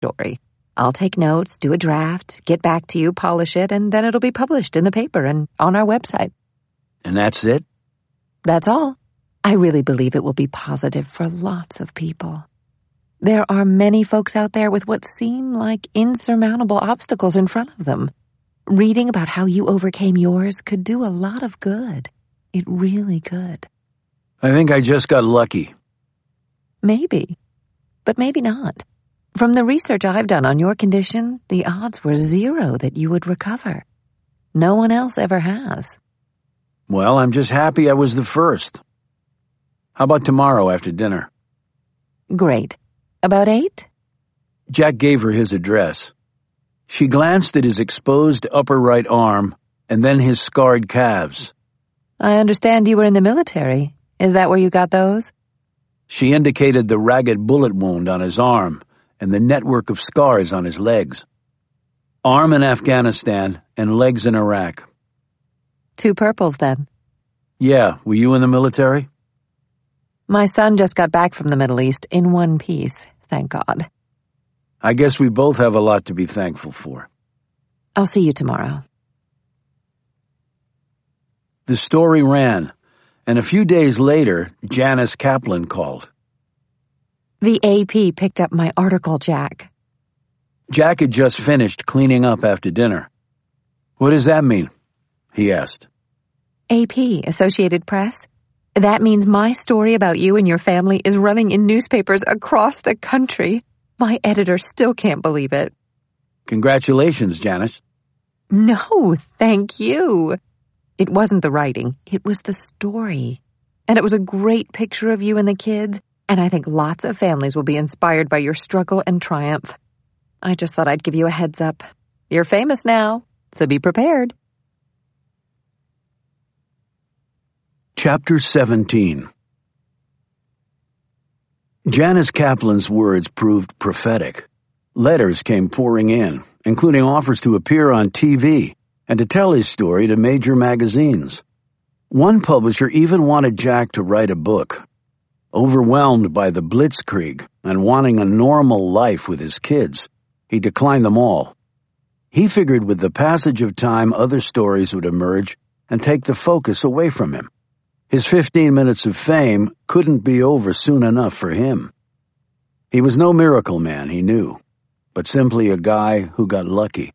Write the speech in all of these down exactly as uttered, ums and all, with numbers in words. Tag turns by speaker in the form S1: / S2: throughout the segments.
S1: story. I'll take notes, do a draft, get back to you, polish it, and then it'll be published in the paper and on our website.
S2: And that's it?
S1: That's all. I really believe it will be positive for lots of people. There are many folks out there with what seem like insurmountable obstacles in front of them. Reading about how you overcame yours could do a lot of good. It really could.
S2: I think I just got lucky.
S1: Maybe. But maybe not. From the research I've done on your condition, the odds were zero that you would recover. No one else ever has.
S2: Well, I'm just happy I was the first. How about tomorrow after dinner?
S1: Great. About eight?
S2: Jack gave her his address. She glanced at his exposed upper right arm and then his scarred calves.
S1: I understand you were in the military. Is that where you got those?
S2: She indicated the ragged bullet wound on his arm and the network of scars on his legs. Arm in Afghanistan and legs in Iraq.
S1: Two purples, then.
S2: Yeah, were you in the military?
S1: My son just got back from the Middle East in one piece, thank God.
S2: I guess we both have a lot to be thankful for.
S1: I'll see you tomorrow.
S2: The story ran, and a few days later, Janice Kaplan called.
S1: The A P picked up my article, Jack.
S2: Jack had just finished cleaning up after dinner. What does that mean? He asked.
S1: A P, Associated Press. That means my story about you and your family is running in newspapers across the country. My editor still can't believe it.
S2: Congratulations, Janice.
S1: No, thank you. It wasn't the writing, it was the story. And it was a great picture of you and the kids, and I think lots of families will be inspired by your struggle and triumph. I just thought I'd give you a heads up. You're famous now, so be prepared.
S2: Chapter seventeen. Janice Kaplan's words proved prophetic. Letters came pouring in, including offers to appear on T V and to tell his story to major magazines. One publisher even wanted Jack to write a book. Overwhelmed by the blitzkrieg and wanting a normal life with his kids, he declined them all. He figured with the passage of time other stories would emerge and take the focus away from him. His fifteen minutes of fame couldn't be over soon enough for him. He was no miracle man, he knew, but simply a guy who got lucky.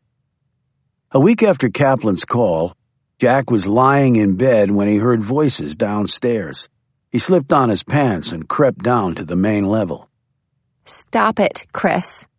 S2: A week after Kaplan's call, Jack was lying in bed when he heard voices downstairs. He slipped on his pants and crept down to the main level.
S1: Stop it, Chris.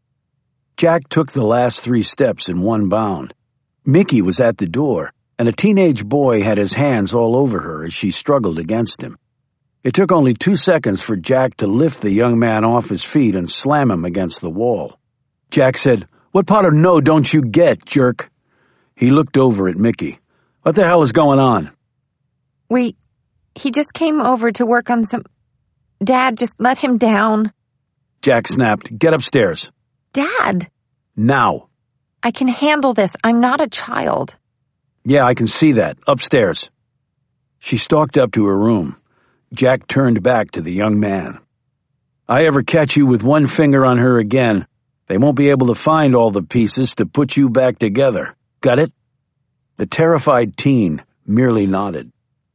S2: Jack took the last three steps in one bound. Mickey was at the door, and a teenage boy had his hands all over her as she struggled against him. It took only two seconds for Jack to lift the young man off his feet and slam him against the wall. Jack said, "What part of no don't you get, jerk?" He looked over at Mickey. "What the hell is going on?"
S1: We... He just came over to work on some... Dad, just let him down.
S2: Jack snapped, "Get upstairs."
S1: Dad!
S2: Now.
S1: I can handle this. I'm not a child.
S2: Yeah, I can see that. Upstairs. She stalked up to her room. Jack turned back to the young man. "I ever catch you with one finger on her again, they won't be able to find all the pieces to put you back together. Got it?" The terrified teen merely nodded.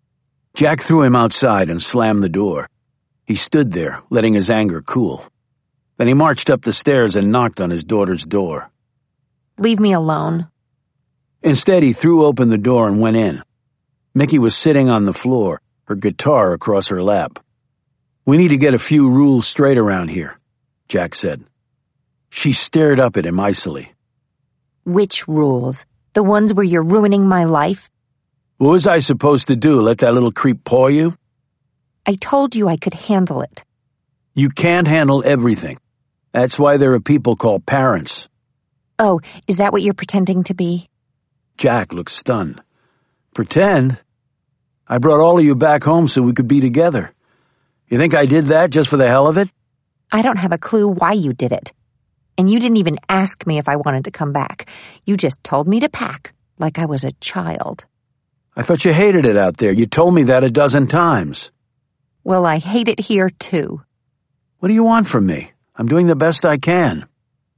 S2: Jack threw him outside and slammed the door. He stood there, letting his anger cool. Then he marched up the stairs and knocked on his daughter's door.
S1: Leave me alone.
S2: Instead, he threw open the door and went in. Mickey was sitting on the floor, her guitar across her lap. "We need to get a few rules straight around here," Jack said. She stared up at him icily.
S1: Which rules? The ones where you're ruining my life?
S2: "What was I supposed to do, let that little creep paw you?"
S1: I told you I could handle it.
S2: "You can't handle everything. That's why there are people called parents."
S1: Oh, is that what you're pretending to be?
S2: Jack looked stunned. "Pretend? I brought all of you back home so we could be together. You think I did that just for the hell of it?"
S1: I don't have a clue why you did it. And you didn't even ask me if I wanted to come back. You just told me to pack, like I was a child.
S2: "I thought you hated it out there. You told me that a dozen times."
S1: Well, I hate it here, too.
S2: "What do you want from me? I'm doing the best I can."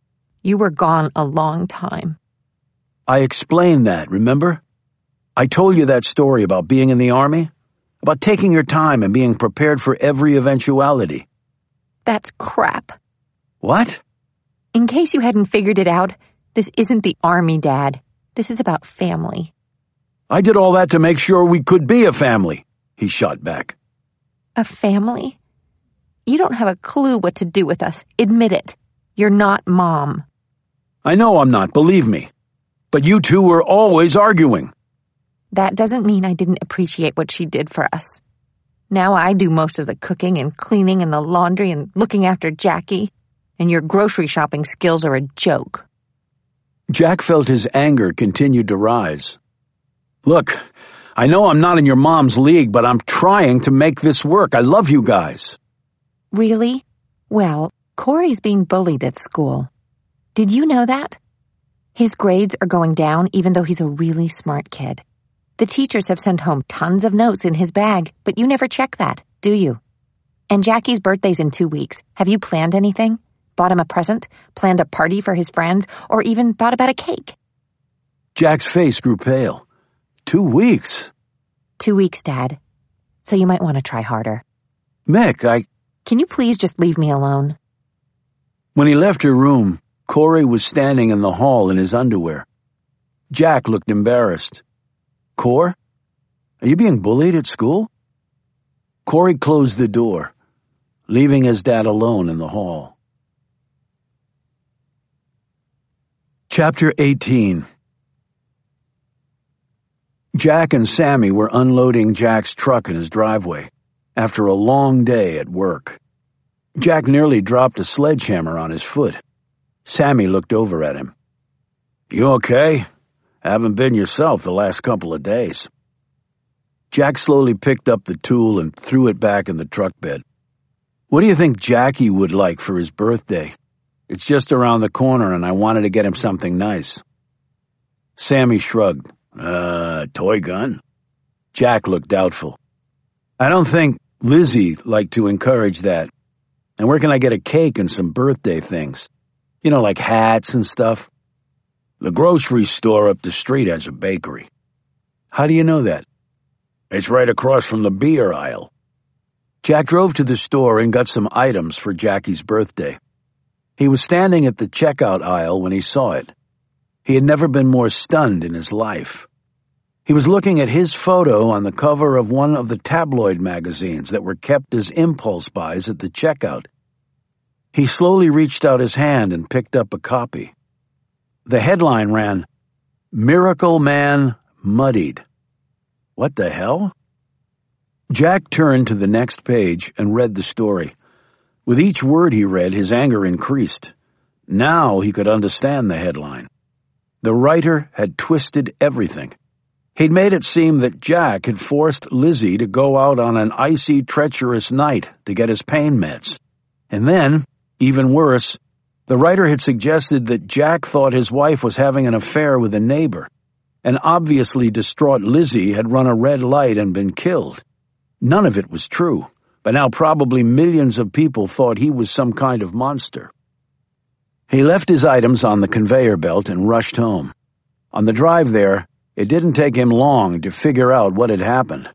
S1: You were gone a long time.
S2: I explained that, remember? I told you that story about being in the Army, about taking your time and being prepared for every eventuality.
S1: That's crap.
S2: What?
S1: In case you hadn't figured it out, this isn't the Army, Dad. This is about family.
S2: I did all that to make sure we could be a family, he shot back.
S1: A family? You don't have a clue what to do with us. Admit it. You're not Mom.
S2: I know I'm not, believe me. But you two were always arguing.
S1: That doesn't mean I didn't appreciate what she did for us. Now I do most of the cooking and cleaning and the laundry and looking after Jackie, and your grocery shopping skills are a joke.
S2: Jack felt his anger continued to rise. Look, I know I'm not in your mom's league, but I'm trying to make this work. I love you guys.
S1: Really? Well, Corey's being bullied at school. Did you know that? His grades are going down even though he's a really smart kid. The teachers have sent home tons of notes in his bag, but you never check that, do you? And Jackie's birthday's in two weeks. Have you planned anything? Bought him a present? Planned a party for his friends? Or even thought about a cake?
S2: Jack's face grew pale. Two weeks?
S1: Two weeks, Dad. So you might want to try harder.
S2: Mick, I...
S1: Can you please just leave me alone?
S2: When he left her room, Corey was standing in the hall in his underwear. Jack looked embarrassed. Cor? Are you being bullied at school? Corey closed the door, leaving his dad alone in the hall. Chapter eighteen. Jack and Sammy were unloading Jack's truck in his driveway after a long day at work. Jack nearly dropped a sledgehammer on his foot. Sammy looked over at him. You okay? Haven't been yourself the last couple of days. Jack slowly picked up the tool and threw it back in the truck bed. What do you think Jackie would like for his birthday? It's just around the corner and I wanted to get him something nice. Sammy shrugged. Uh, toy gun? Jack looked doubtful. I don't think Lizzie liked to encourage that. And where can I get a cake and some birthday things? You know, like hats and stuff. The grocery store up the street has a bakery. How do you know that? It's right across from the beer aisle. Jack drove to the store and got some items for Jackie's birthday. He was standing at the checkout aisle when he saw it. He had never been more stunned in his life. He was looking at his photo on the cover of one of the tabloid magazines that were kept as impulse buys at the checkout. He slowly reached out his hand and picked up a copy. The headline ran, Miracle Man Muddied. What the hell? Jack turned to the next page and read the story. With each word he read, his anger increased. Now he could understand the headline. The writer had twisted everything. He'd made it seem that Jack had forced Lizzie to go out on an icy, treacherous night to get his pain meds. And then, even worse, the writer had suggested that Jack thought his wife was having an affair with a neighbor, and obviously distraught Lizzie had run a red light and been killed. None of it was true, but now probably millions of people thought he was some kind of monster. He left his items on the conveyor belt and rushed home. On the drive there, it didn't take him long to figure out what had happened.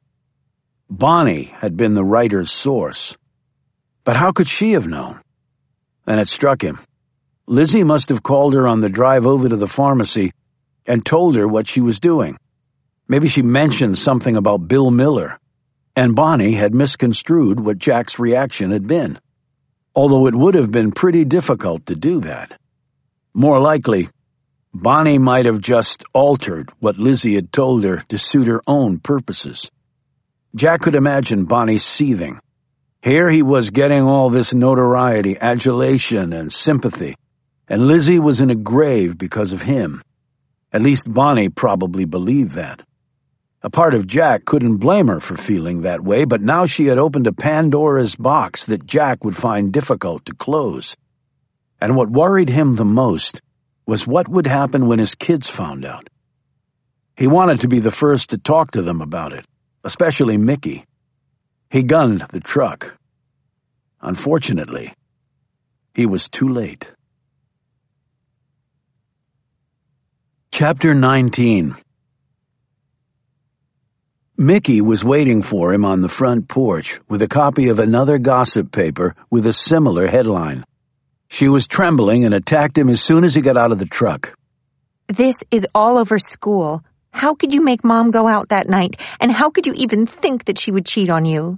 S2: Bonnie had been the writer's source. But how could she have known? Then it struck him. Lizzie must have called her on the drive over to the pharmacy and told her what she was doing. Maybe she mentioned something about Bill Miller, and Bonnie had misconstrued what Jack's reaction had been, although it would have been pretty difficult to do that. More likely, Bonnie might have just altered what Lizzie had told her to suit her own purposes. Jack could imagine Bonnie seething. Here he was getting all this notoriety, adulation, and sympathy, and Lizzie was in a grave because of him. At least Bonnie probably believed that. A part of Jack couldn't blame her for feeling that way, but now she had opened a Pandora's box that Jack would find difficult to close. And what worried him the most was what would happen when his kids found out. He wanted to be the first to talk to them about it, especially Mickey. He gunned the truck. Unfortunately, he was too late. Chapter nineteen. Mickey was waiting for him on the front porch with a copy of another gossip paper with a similar headline. She was trembling and attacked him as soon as he got out of the truck.
S1: This is all over school. How could you make Mom go out that night? And how could you even think that she would cheat on you?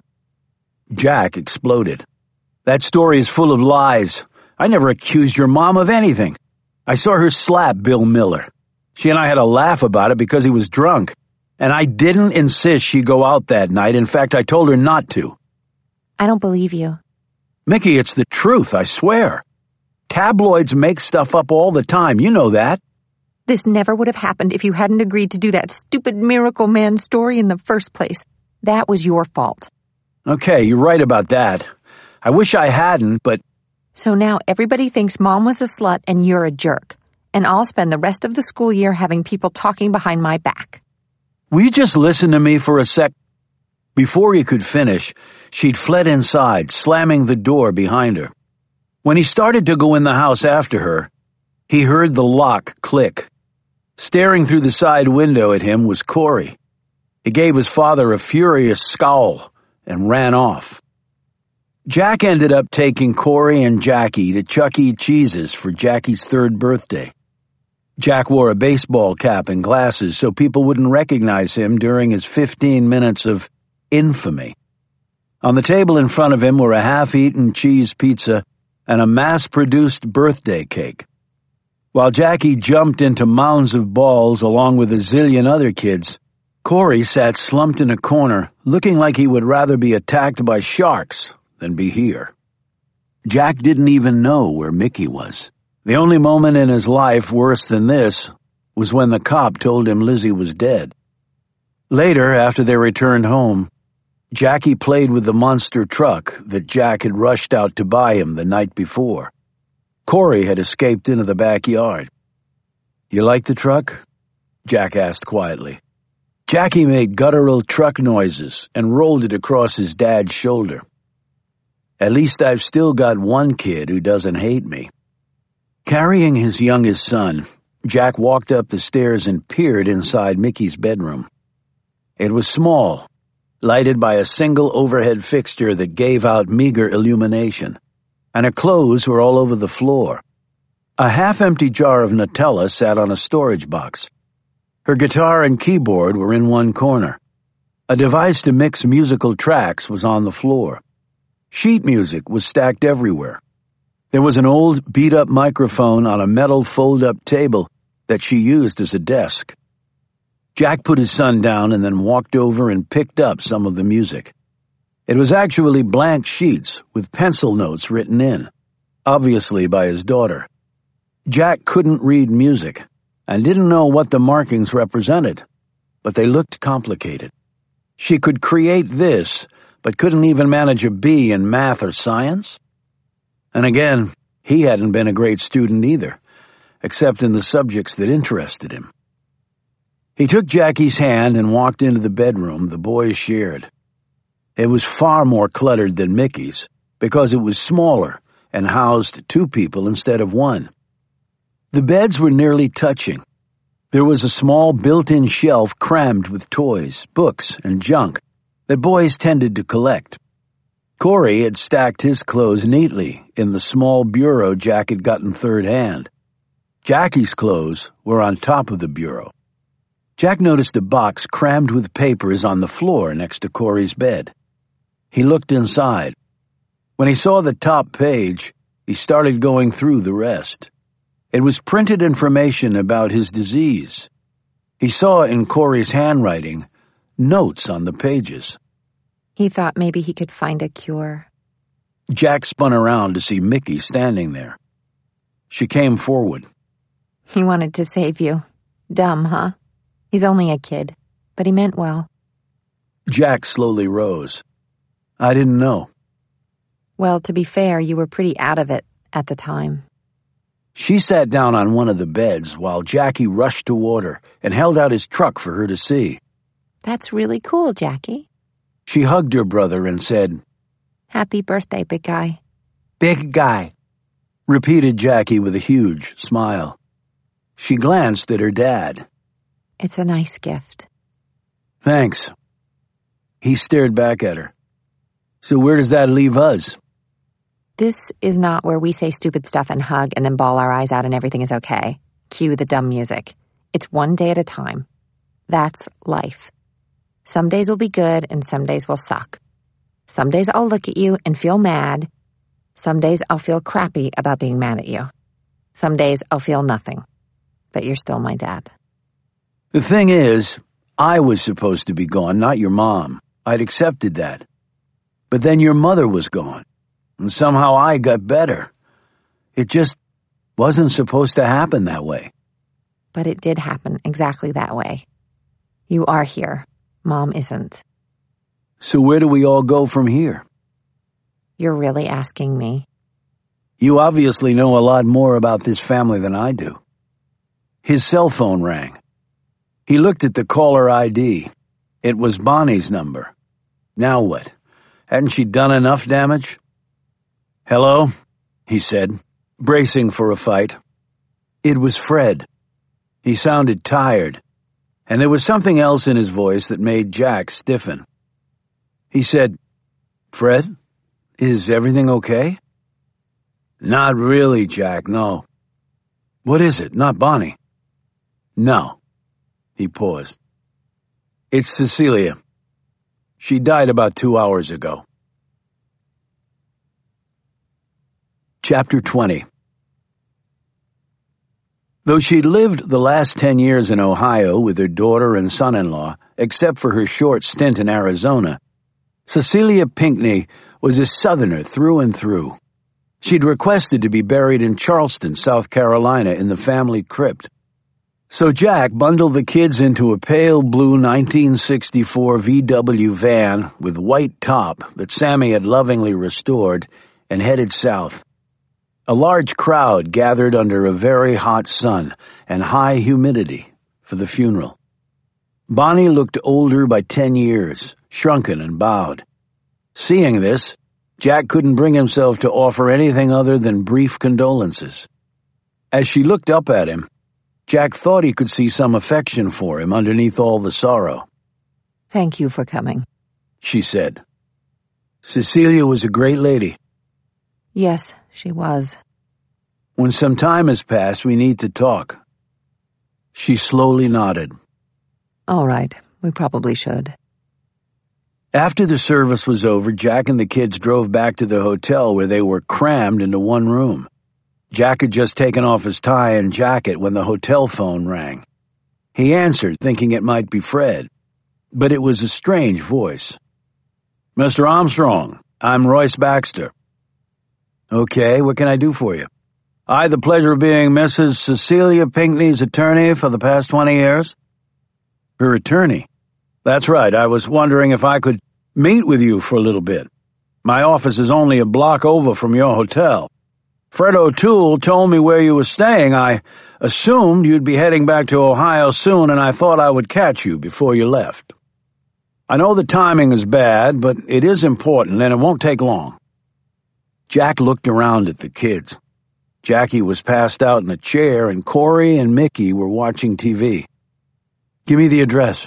S2: Jack exploded. That story is full of lies. I never accused your mom of anything. I saw her slap Bill Miller. She and I had a laugh about it because he was drunk. And I didn't insist she go out that night. In fact, I told her not to.
S1: I don't believe you.
S2: Mickey, it's the truth, I swear. Tabloids make stuff up all the time. You know that.
S1: This never would have happened if you hadn't agreed to do that stupid Miracle Man story in the first place. That was your fault.
S2: Okay, you're right about that. I wish I hadn't, but...
S1: So now everybody thinks Mom was a slut and you're a jerk. And I'll spend the rest of the school year having people talking behind my back.
S2: Will you just listen to me for a sec? Before he could finish, she'd fled inside, slamming the door behind her. When he started to go in the house after her, he heard the lock click. Staring through the side window at him was Corey. He gave his father a furious scowl and ran off. Jack ended up taking Corey and Jackie to Chuck E. Cheese's for Jackie's third birthday. Jack wore a baseball cap and glasses so people wouldn't recognize him during his fifteen minutes of infamy. On the table in front of him were a half-eaten cheese pizza and a mass-produced birthday cake. While Jackie jumped into mounds of balls along with a zillion other kids, Corey sat slumped in a corner, looking like he would rather be attacked by sharks than be here. Jack didn't even know where Mickey was. The only moment in his life worse than this was when the cop told him Lizzie was dead. Later, after they returned home, Jackie played with the monster truck that Jack had rushed out to buy him the night before. Corey had escaped into the backyard. "You like the truck?" Jack asked quietly. Jackie made guttural truck noises and rolled it across his dad's shoulder. "At least I've still got one kid who doesn't hate me." Carrying his youngest son, Jack walked up the stairs and peered inside Mickey's bedroom. It was small, lighted by a single overhead fixture that gave out meager illumination, and her clothes were all over the floor. A half-empty jar of Nutella sat on a storage box. Her guitar and keyboard were in one corner. A device to mix musical tracks was on the floor. Sheet music was stacked everywhere. There was an old, beat-up microphone on a metal fold-up table that she used as a desk. Jack put his son down and then walked over and picked up some of the music. It was actually blank sheets with pencil notes written in, obviously by his daughter. Jack couldn't read music and didn't know what the markings represented, but they looked complicated. She could create this, but couldn't even manage a B in math or science? And again, he hadn't been a great student either, except in the subjects that interested him. He took Jackie's hand and walked into the bedroom the boys shared. It was far more cluttered than Mickey's, because it was smaller and housed two people instead of one. The beds were nearly touching. There was a small built-in shelf crammed with toys, books, and junk that boys tended to collect. Corey had stacked his clothes neatly in the small bureau Jack had gotten third hand. Jackie's clothes were on top of the bureau. Jack noticed a box crammed with papers on the floor next to Corey's bed. He looked inside. When he saw the top page, he started going through the rest. It was printed information about his disease. He saw in Corey's handwriting notes on the pages.
S1: He thought maybe he could find a cure.
S2: Jack spun around to see Mickey standing there. She came forward.
S1: He wanted to save you. Dumb, huh? He's only a kid, but he meant well.
S2: Jack slowly rose. "I didn't know."
S1: Well, to be fair, you were pretty out of it at the time.
S2: She sat down on one of the beds while Jackie rushed toward her and held out his truck for her to see.
S1: That's really cool, Jackie.
S2: She hugged her brother and said,
S1: "Happy birthday, big guy."
S2: "Big guy," repeated Jackie with a huge smile. She glanced at her dad.
S1: It's a nice gift.
S2: Thanks. He stared back at her. So where does that leave us?
S1: This is not where we say stupid stuff and hug and then bawl our eyes out and everything is okay. Cue the dumb music. It's one day at a time. That's life. Some days will be good and some days will suck. Some days I'll look at you and feel mad. Some days I'll feel crappy about being mad at you. Some days I'll feel nothing. But you're still my dad.
S2: The thing is, I was supposed to be gone, not your mom. I'd accepted that. But then your mother was gone. And somehow I got better. It just wasn't supposed to happen that way.
S1: But it did happen exactly that way. You are here. Mom isn't.
S2: So where do we all go from here?
S1: You're really asking me?
S2: You obviously know a lot more about this family than I do. His cell phone rang. He looked at the caller I D. It was Bonnie's number. Now what? Hadn't she done enough damage? Hello, he said, bracing for a fight. It was Fred. He sounded tired, and there was something else in his voice that made Jack stiffen. He said, Fred, is everything okay? Not really, Jack, no. What is it? Not Bonnie? No. He paused. It's Cecilia. She died about two hours ago. Chapter twenty. Though she'd lived the last ten years in Ohio with her daughter and son-in-law, except for her short stint in Arizona, Cecilia Pinckney was a Southerner through and through. She'd requested to be buried in Charleston, South Carolina, in the family crypt. So Jack bundled the kids into a pale blue nineteen sixty-four V W van with white top that Sammy had lovingly restored and headed south. A large crowd gathered under a very hot sun and high humidity for the funeral. Bonnie looked older by ten years, shrunken and bowed. Seeing this, Jack couldn't bring himself to offer anything other than brief condolences. As she looked up at him, Jack thought he could see some affection for him underneath all the sorrow.
S1: Thank you for coming,
S2: she said. Cecilia was a great lady.
S1: Yes, she was.
S2: When some time has passed, we need to talk. She slowly nodded.
S1: All right, we probably should.
S2: After the service was over, Jack and the kids drove back to the hotel where they were crammed into one room. Jack had just taken off his tie and jacket when the hotel phone rang. He answered, thinking it might be Fred, but it was a strange voice. Mister Armstrong, I'm Royce Baxter. Okay, what can I do for you? I had the pleasure of being Missus Cecilia Pinckney's attorney for the past twenty years. Her attorney? That's right, I was wondering if I could meet with you for a little bit. My office is only a block over from your hotel. Fred O'Toole told me where you were staying. I assumed you'd be heading back to Ohio soon, and I thought I would catch you before you left. I know the timing is bad, but it is important, and it won't take long. Jack looked around at the kids. Jackie was passed out in a chair, and Corey and Mickey were watching T V. Give me the address.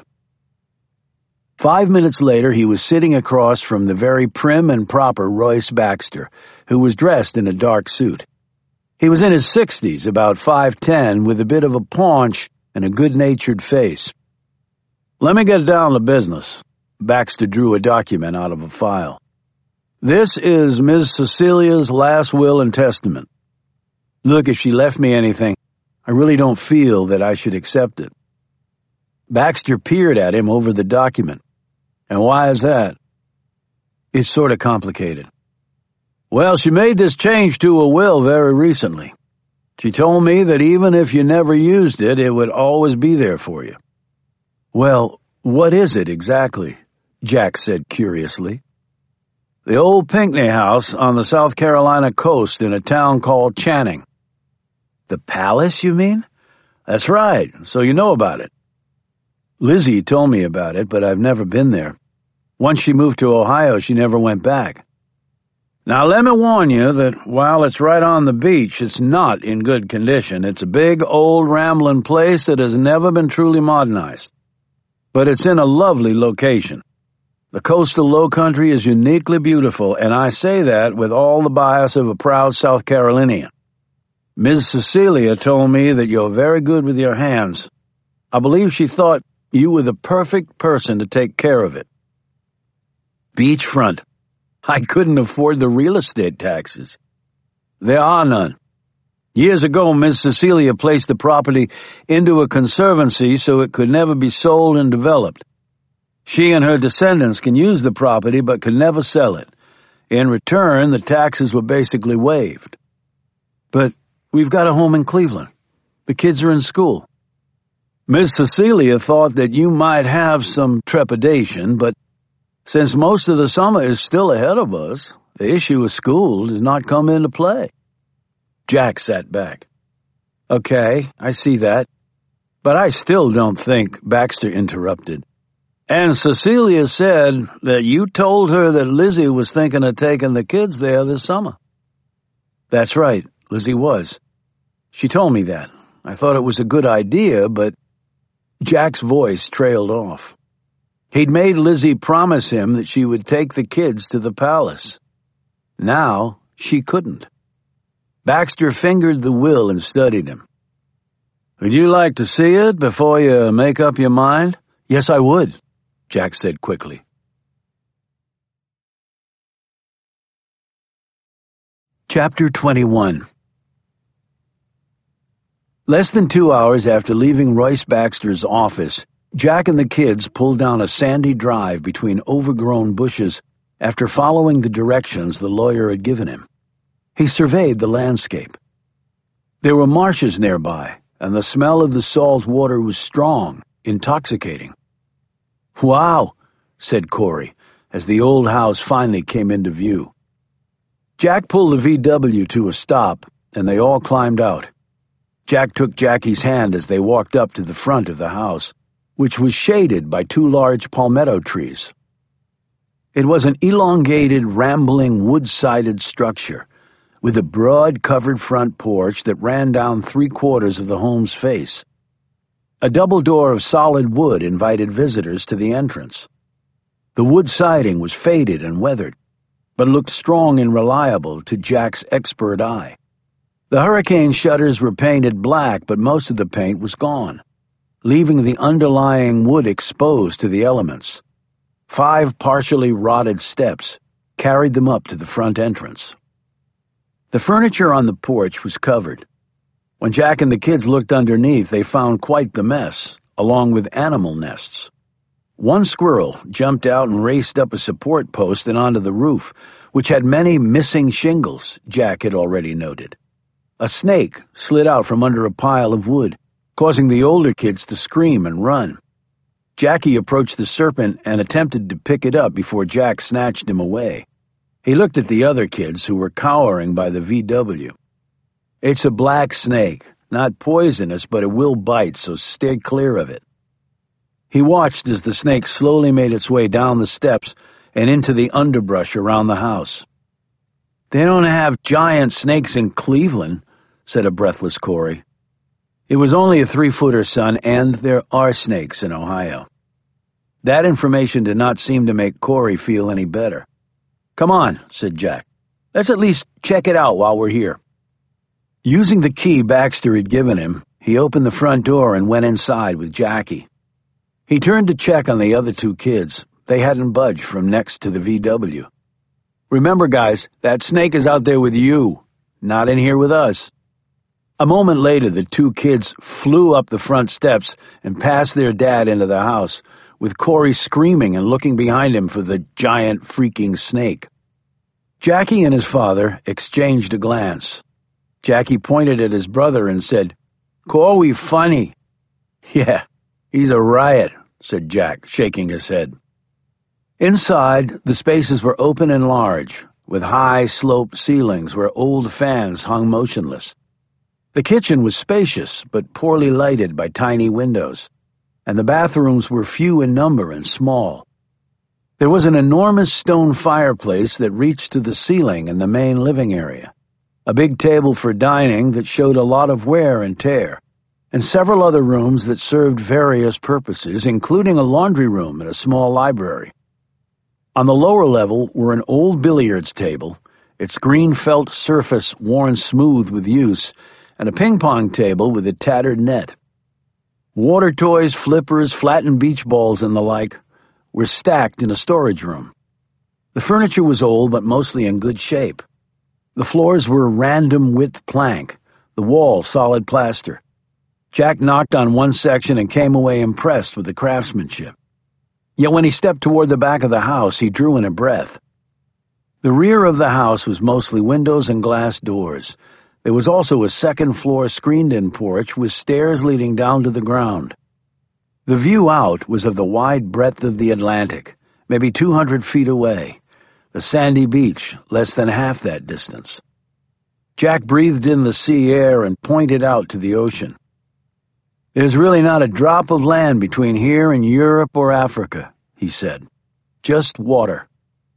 S2: Five minutes later, he was sitting across from the very prim and proper Royce Baxter, who was dressed in a dark suit. He was in his sixties, about five ten, with a bit of a paunch and a good-natured face. Let me get down to business. Baxter drew a document out of a file. This is Miss Cecilia's last will and testament. Look, if she left me anything, I really don't feel that I should accept it. Baxter peered at him over the document. And why is that? It's sort of complicated. Well, she made this change to a will very recently. She told me that even if you never used it, it would always be there for you. Well, what is it exactly? Jack said curiously. The old Pinckney house on the South Carolina coast in a town called Channing. The palace, you mean? That's right, so you know about it. Lizzie told me about it, but I've never been there. Once she moved to Ohio, she never went back. Now let me warn you that while it's right on the beach, it's not in good condition. It's a big, old, rambling place that has never been truly modernized. But it's in a lovely location. The coastal lowcountry is uniquely beautiful, and I say that with all the bias of a proud South Carolinian. Miz Cecilia told me that you're very good with your hands. I believe she thought you were the perfect person to take care of it. Beachfront. I couldn't afford the real estate taxes. There are none. Years ago, Miss Cecilia placed the property into a conservancy so it could never be sold and developed. She and her descendants can use the property but could never sell it. In return, the taxes were basically waived. But we've got a home in Cleveland. The kids are in school. Miss Cecilia thought that you might have some trepidation, but since most of the summer is still ahead of us, the issue of school does not come into play. Jack sat back. Okay, I see that. But I still don't think, Baxter interrupted. And Cecilia said that you told her that Lizzie was thinking of taking the kids there this summer. That's right, Lizzie was. She told me that. I thought it was a good idea, but Jack's voice trailed off. He'd made Lizzie promise him that she would take the kids to the palace. Now, she couldn't. Baxter fingered the will and studied him. Would you like to see it before you make up your mind? Yes, I would, Jack said quickly. Chapter twenty-one. Less than two hours after leaving Royce Baxter's office, Jack and the kids pulled down a sandy drive between overgrown bushes after following the directions the lawyer had given him. He surveyed the landscape. There were marshes nearby, and the smell of the salt water was strong, intoxicating. Wow, said Corey, as the old house finally came into view. Jack pulled the V W to a stop, and they all climbed out. Jack took Jackie's hand as they walked up to the front of the house, which was shaded by two large palmetto trees. It was an elongated, rambling, wood-sided structure, with a broad, covered front porch that ran down three-quarters of the home's face. A double door of solid wood invited visitors to the entrance. The wood siding was faded and weathered, but looked strong and reliable to Jack's expert eye. The hurricane shutters were painted black, but most of the paint was gone, leaving the underlying wood exposed to the elements. Five partially rotted steps carried them up to the front entrance. The furniture on the porch was covered. When Jack and the kids looked underneath, they found quite the mess, along with animal nests. One squirrel jumped out and raced up a support post and onto the roof, which had many missing shingles, Jack had already noted. A snake slid out from under a pile of wood, causing the older kids to scream and run. Jackie approached the serpent and attempted to pick it up before Jack snatched him away. He looked at the other kids who were cowering by the V W. It's a black snake, not poisonous, but it will bite, so stay clear of it. He watched as the snake slowly made its way down the steps and into the underbrush around the house. They don't have giant snakes in Cleveland, said a breathless Corey. It was only a three-footer, son, and there are snakes in Ohio. That information did not seem to make Corey feel any better. Come on, said Jack. Let's at least check it out while we're here. Using the key Baxter had given him, he opened the front door and went inside with Jackie. He turned to check on the other two kids. They hadn't budged from next to the V W. Remember, guys, that snake is out there with you, not in here with us. A moment later, the two kids flew up the front steps and passed their dad into the house, with Corey screaming and looking behind him for the giant freaking snake. Jackie and his father exchanged a glance. Jackie pointed at his brother and said, "Corey, funny." "Yeah, he's a riot," said Jack, shaking his head. Inside, the spaces were open and large, with high, sloped ceilings where old fans hung motionless. The kitchen was spacious, but poorly lighted by tiny windows, and the bathrooms were few in number and small. There was an enormous stone fireplace that reached to the ceiling in the main living area, a big table for dining that showed a lot of wear and tear, and several other rooms that served various purposes, including a laundry room and a small library. On the lower level were an old billiards table, its green felt surface worn smooth with use, and a ping-pong table with a tattered net. Water toys, flippers, flattened beach balls, and the like were stacked in a storage room. The furniture was old but mostly in good shape. The floors were random-width plank, the walls solid plaster. Jack knocked on one section and came away impressed with the craftsmanship. Yet when he stepped toward the back of the house, he drew in a breath. The rear of the house was mostly windows and glass doors. There was also a second-floor screened-in porch with stairs leading down to the ground. The view out was of the wide breadth of the Atlantic, maybe two hundred feet away, the sandy beach less than half that distance. Jack breathed in the sea air and pointed out to the ocean. "There's really not a drop of land between here and Europe or Africa," he said. "Just water."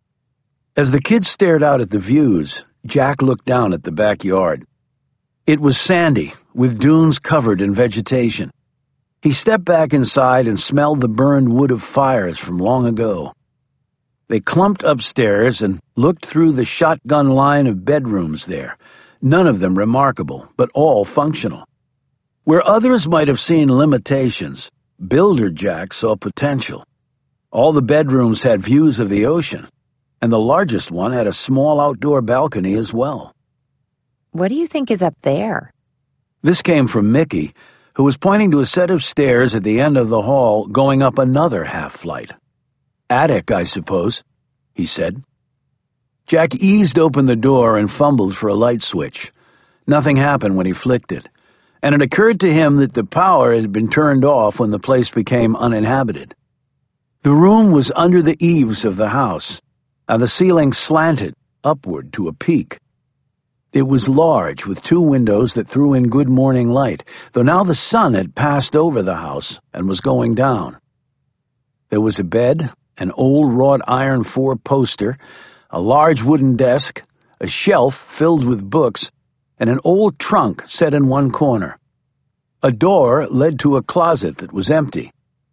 S2: As the kids stared out at the views, Jack looked down at the backyard. It was sandy, with dunes covered in vegetation. He stepped back inside and smelled the burned wood of fires from long ago. They clumped upstairs and looked through the shotgun line of bedrooms there, none of them remarkable, but all functional. Where others might have seen limitations, Builder Jack saw potential. All the bedrooms had views of the ocean, and the largest one had a small outdoor balcony as well.
S1: What do you think is up there?
S2: This came from Mickey, who was pointing to a set of stairs at the end of the hall going up another half-flight. "Attic, I suppose," he said. Jack eased open the door and fumbled for a light switch. Nothing happened when he flicked it, and it occurred to him that the power had been turned off when the place became uninhabited. The room was under the eaves of the house, and the ceiling slanted upward to a peak. It was large, with two windows that threw in good morning light, though now the sun had passed over the house and was going down. There was a bed, an old wrought iron four-poster, a large wooden desk, a shelf filled with books, and an old trunk set in one corner. A door led to a closet that was empty.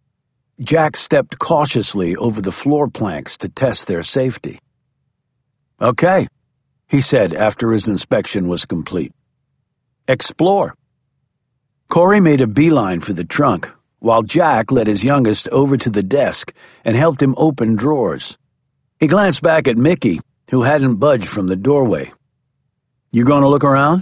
S2: Jack stepped cautiously over the floor planks to test their safety. "Okay," he said after his inspection was complete. "Explore." Corey made a beeline for the trunk, while Jack led his youngest over to the desk and helped him open drawers. He glanced back at Mickey, who hadn't budged from the doorway. "You going to look around?"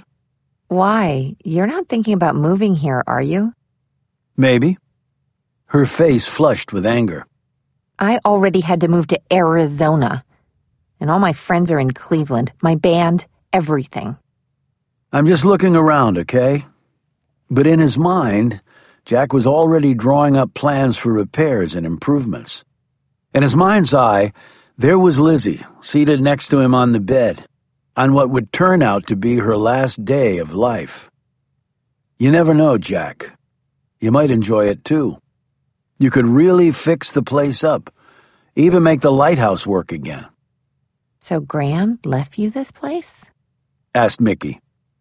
S1: Why? You're not thinking about moving here, are you?
S2: "Maybe." Her face flushed with anger.
S1: I already had to move to Arizona. And all my friends are in Cleveland, my band, everything.
S2: "I'm just looking around, okay?" But in his mind, Jack was already drawing up plans for repairs and improvements. In his mind's eye, there was Lizzie, seated next to him on the bed, on what would turn out to be her last day of life. You never know, Jack. You might enjoy it too. You could really fix the place up, even make the lighthouse work again.
S1: So Gran left you this place?
S2: Asked Mickey.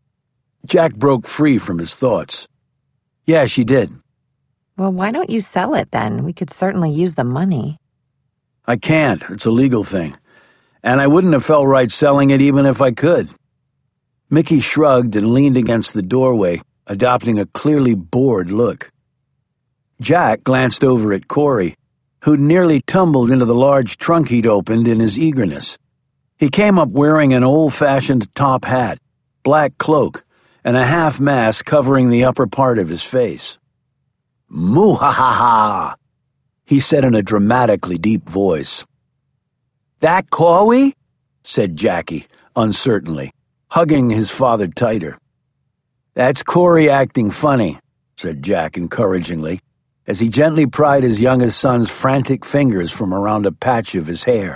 S2: Jack broke free from his thoughts. Yeah, she did.
S1: Well, why don't you sell it then? We could certainly use the money.
S2: I can't. It's a legal thing. And I wouldn't have felt right selling it even if I could. Mickey shrugged and leaned against the doorway, adopting a clearly bored look. Jack glanced over at Corey, who'd nearly tumbled into the large trunk he'd opened in his eagerness. He came up wearing an old-fashioned top hat, black cloak, and a half mask covering the upper part of his face. "Moo-ha-ha-ha!" he said in a dramatically deep voice. "That Corey?" said Jackie, uncertainly, hugging his father tighter. "That's Corey acting funny," said Jack encouragingly, as he gently pried his youngest son's frantic fingers from around a patch of his hair.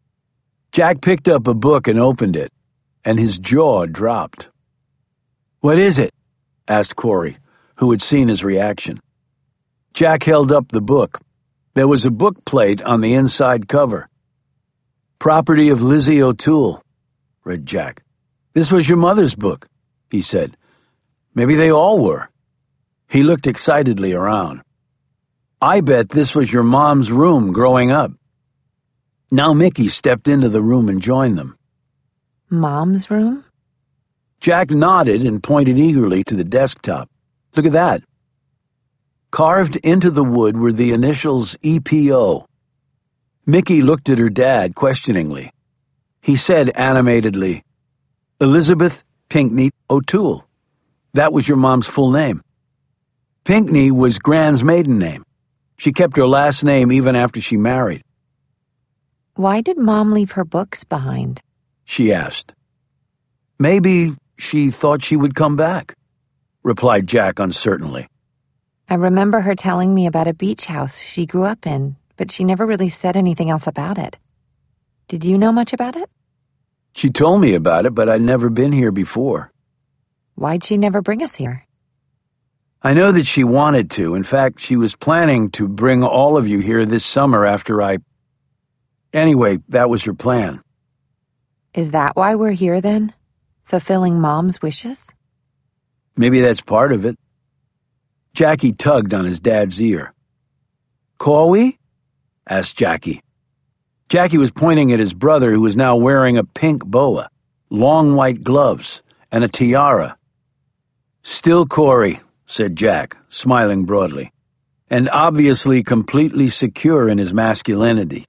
S2: Jack picked up a book and opened it, and his jaw dropped. "What is it?" asked Corey, who had seen his reaction. Jack held up the book. There was a book plate on the inside cover, Property of Lizzie O'Toole, read Jack. This was your mother's book, he said. Maybe they all were. He looked excitedly around. I bet this was your mom's room growing up. Now Mickey stepped into the room and joined them.
S1: Mom's room?
S2: Jack nodded and pointed eagerly to the desktop. Look at that. Carved into the wood were the initials E P O. Mickey looked at her dad questioningly. He said animatedly, Elizabeth Pinckney O'Toole. That was your mom's full name. Pinckney was Gran's maiden name. She kept her last name even after she married.
S1: Why did Mom leave her books behind?
S2: She asked. Maybe she thought she would come back, replied Jack uncertainly.
S1: I remember her telling me about a beach house she grew up in, but she never really said anything else about it. Did you know much about it?
S2: She told me about it, but I'd never been here before.
S1: Why'd she never bring us here?
S2: I know that she wanted to. In fact, she was planning to bring all of you here this summer after I... Anyway, that was her plan.
S1: Is that why we're here then? Fulfilling Mom's wishes?
S2: Maybe that's part of it. Jackie tugged on his dad's ear. Corey? Asked Jackie. Jackie was pointing at his brother, who was now wearing a pink boa, long white gloves, and a tiara. Still Corey, said Jack, smiling broadly, and obviously completely secure in his masculinity.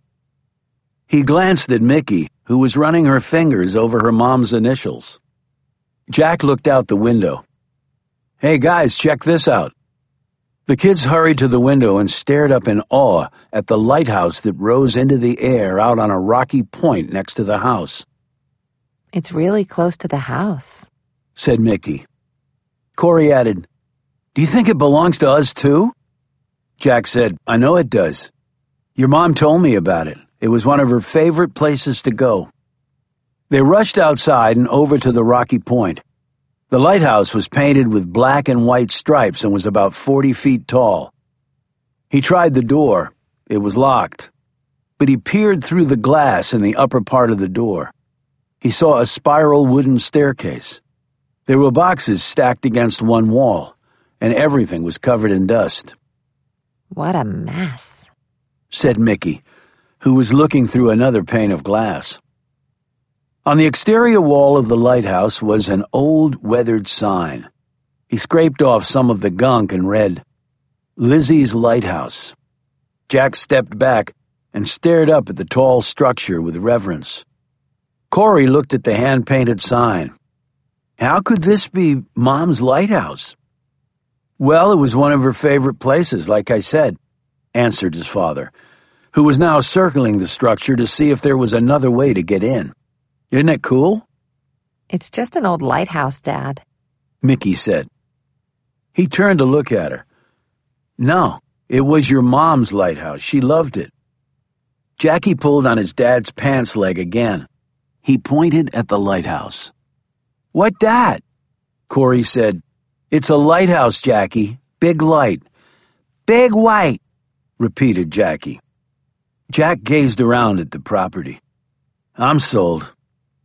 S2: He glanced at Mickey, who was running her fingers over her mom's initials. Jack looked out the window. Hey guys, check this out. The kids hurried to the window and stared up in awe at the lighthouse that rose into the air out on a rocky point next to the house.
S1: It's really close to the house,
S2: said Mickey. Corey added, Do you think it belongs to us too? Jack said, I know it does. Your mom told me about it. It was one of her favorite places to go. They rushed outside and over to the rocky point. The lighthouse was painted with black and white stripes and was about forty feet tall. He tried the door. It was locked. But he peered through the glass in the upper part of the door. He saw a spiral wooden staircase. There were boxes stacked against one wall, and everything was covered in dust.
S1: What a mess,
S2: said Mickey, who was looking through another pane of glass. On the exterior wall of the lighthouse was an old, weathered sign. He scraped off some of the gunk and read, Lizzie's Lighthouse. Jack stepped back and stared up at the tall structure with reverence. Corey looked at the hand-painted sign. How could this be Mom's lighthouse? Well, it was one of her favorite places, like I said, answered his father, who was now circling the structure to see if there was another way to get in. Isn't it cool?
S1: It's just an old lighthouse, Dad,
S2: Mickey said. He turned to look at her. No, it was your mom's lighthouse. She loved it. Jackie pulled on his dad's pants leg again. He pointed at the lighthouse. What that? Corey said. It's a lighthouse, Jackie. Big light. Big white, repeated Jackie. Jack gazed around at the property. I'm sold.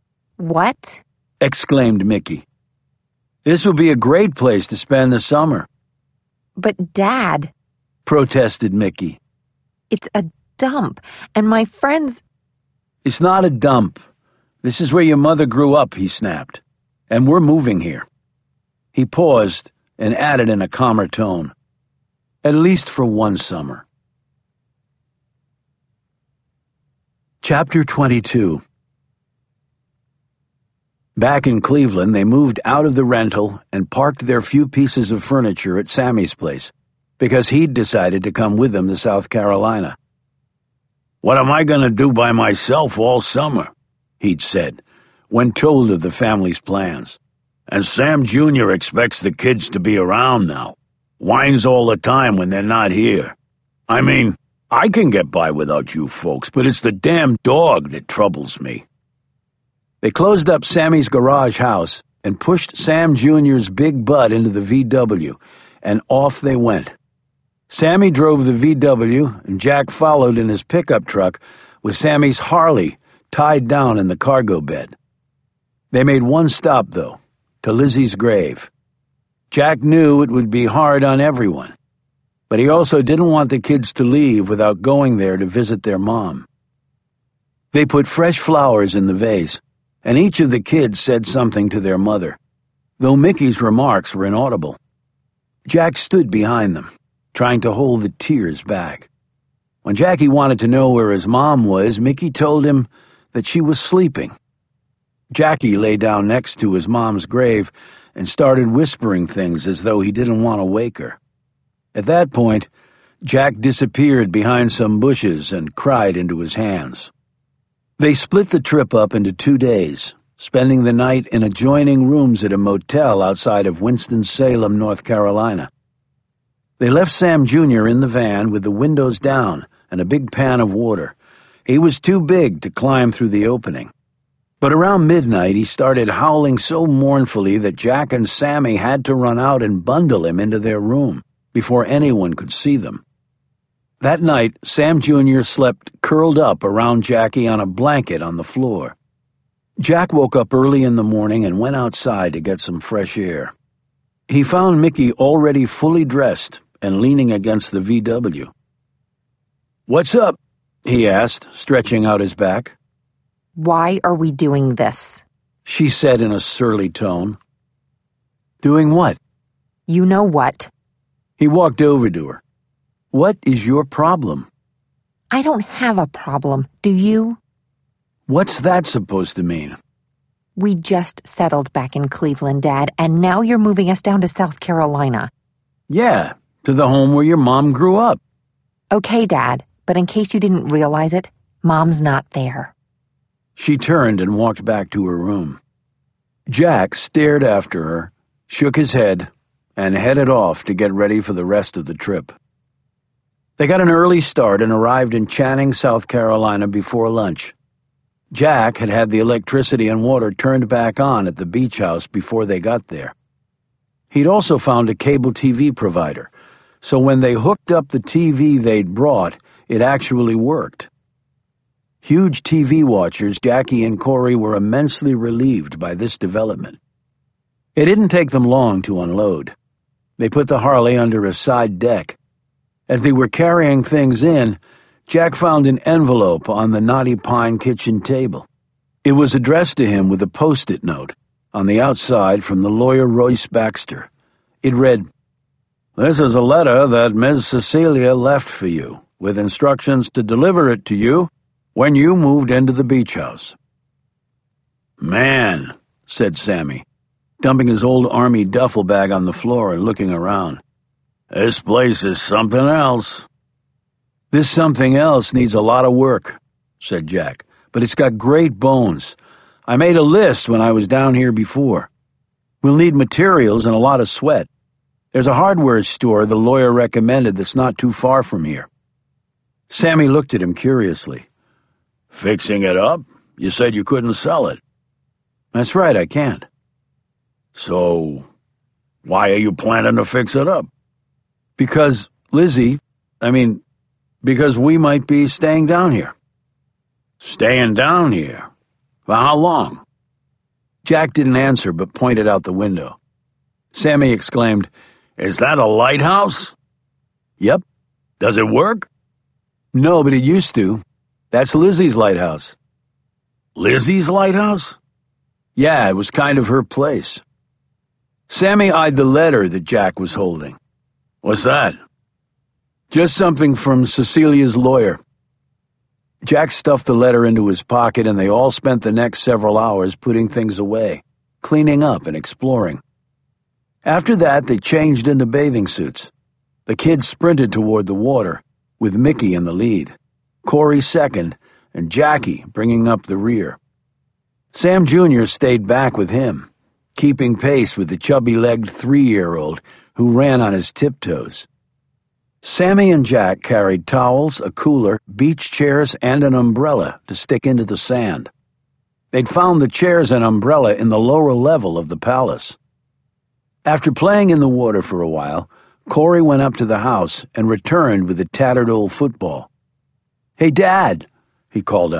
S1: What?
S2: Exclaimed Mickey. This would be a great place to spend the summer.
S1: But, Dad,
S2: protested Mickey.
S1: It's a dump, and my friends...
S2: It's not a dump. This is where your mother grew up, he snapped. And we're moving here. He paused and added in a calmer tone. At least for one summer. Chapter twenty-two. Back in Cleveland, they moved out of the rental and parked their few pieces of furniture at Sammy's place, because he'd decided to come with them to South Carolina. What am I going to do by myself all summer? He'd said, when told of the family's plans. And Sam Junior expects the kids to be around now. Whines all the time when they're not here. I mean, I can get by without you folks, but it's the damn dog that troubles me. They closed up Sammy's garage house and pushed Sam Junior's big butt into the V W, and off they went. Sammy drove the V W, and Jack followed in his pickup truck with Sammy's Harley tied down in the cargo bed. They made one stop, though, to Lizzie's grave. Jack knew it would be hard on everyone, but he also didn't want the kids to leave without going there to visit their mom. They put fresh flowers in the vase, and each of the kids said something to their mother, though Mickey's remarks were inaudible. Jack stood behind them, trying to hold the tears back. When Jackie wanted to know where his mom was, Mickey told him that she was sleeping. Jackie lay down next to his mom's grave and started whispering things as though he didn't want to wake her. At that point, Jack disappeared behind some bushes and cried into his hands. They split the trip up into two days, spending the night in adjoining rooms at a motel outside of Winston-Salem, North Carolina. They left Sam Junior in the van with the windows down and a big pan of water. He was too big to climb through the opening. But around midnight he started howling so mournfully that Jack and Sammy had to run out and bundle him into their room before anyone could see them. That night, Sam Junior slept curled up around Jackie on a blanket on the floor. Jack woke up early in the morning and went outside to get some fresh air. He found Mickey already fully dressed and leaning against the V W. "What's up?" he asked, stretching out his back.
S1: "Why are we doing this?"
S2: she said in a surly tone. "Doing what?"
S1: "You know what."
S2: He walked over to her. "What is your problem?"
S1: "I don't have a problem, do you?"
S2: "What's that supposed to mean?"
S1: "We just settled back in Cleveland, Dad, and now you're moving us down to South Carolina."
S2: "Yeah, to the home where your mom grew up."
S1: "Okay, Dad, but in case you didn't realize it, Mom's not there."
S2: She turned and walked back to her room. Jack stared after her, shook his head, and headed off to get ready for the rest of the trip. They got an early start and arrived in Channing, South Carolina before lunch. Jack had had the electricity and water turned back on at the beach house before they got there. He'd also found a cable T V provider, so when they hooked up the T V they'd brought, it actually worked. Huge T V watchers, Jackie and Corey were immensely relieved by this development. It didn't take them long to unload. They put the Harley under a side deck. As they were carrying things in, Jack found an envelope on the knotty pine kitchen table. It was addressed to him with a post-it note on the outside from the lawyer Royce Baxter. It read, "This is a letter that Miss Cecilia left for you, with instructions to deliver it to you when you moved into the beach house." "Man," said Sammy, dumping his old army duffel bag on the floor and looking around. "This place is something else." "This something else needs a lot of work," said Jack, "but it's got great bones. I made a list when I was down here before. We'll need materials and a lot of sweat. There's a hardware store the lawyer recommended that's not too far from here." Sammy looked at him curiously. "Fixing it up? You said you couldn't sell it." "That's right, I can't." "So, why are you planning to fix it up?" "Because, Lizzie, I mean, because we might be staying down here." "Staying down here? For how long?" Jack didn't answer but pointed out the window. Sammy exclaimed, "Is that a lighthouse?" "Yep." "Does it work?" "No, but it used to. That's Lizzie's lighthouse." "Lizzie's lighthouse?" "Yeah, it was kind of her place." Sammy eyed the letter that Jack was holding. "What's that?" "Just something from Cecilia's lawyer." Jack stuffed the letter into his pocket, and they all spent the next several hours putting things away, cleaning up and exploring. After that, they changed into bathing suits. The kids sprinted toward the water, with Mickey in the lead, Corey second, and Jackie bringing up the rear. Sam Junior stayed back with him, keeping pace with the chubby-legged three-year-old who ran on his tiptoes. Sammy and Jack carried towels, a cooler, beach chairs, and an umbrella to stick into the sand. They'd found the chairs and umbrella in the lower level of the palace. After playing in the water for a while, Corey went up to the house and returned with a tattered old football. "Hey, Dad," he called out,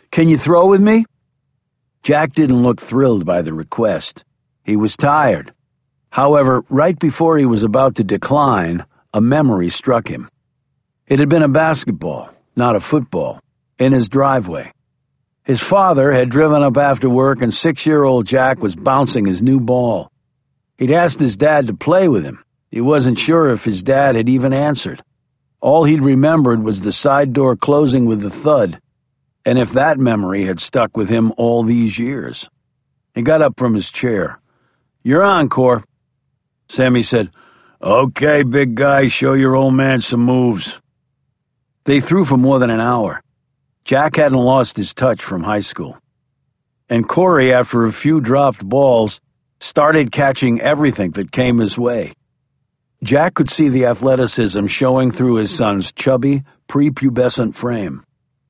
S2: Can you throw with me?" Jack didn't look thrilled by the request. He was tired. However, right before he was about to decline, a memory struck him. It had been a basketball, not a football, in his driveway. His father had driven up after work and six-year-old Jack was bouncing his new ball. He'd asked his dad to play with him. He wasn't sure if his dad had even answered. All he'd remembered was the side door closing with a thud, and if that memory had stuck with him all these years. He got up from his chair. "You're on, Cor." Sammy said, "Okay, big guy, show your old man some moves." They threw for more than an hour. Jack hadn't lost his touch from high school. And Corey, after a few dropped balls, started catching everything that came his way. Jack could see the athleticism showing through his son's chubby, prepubescent frame.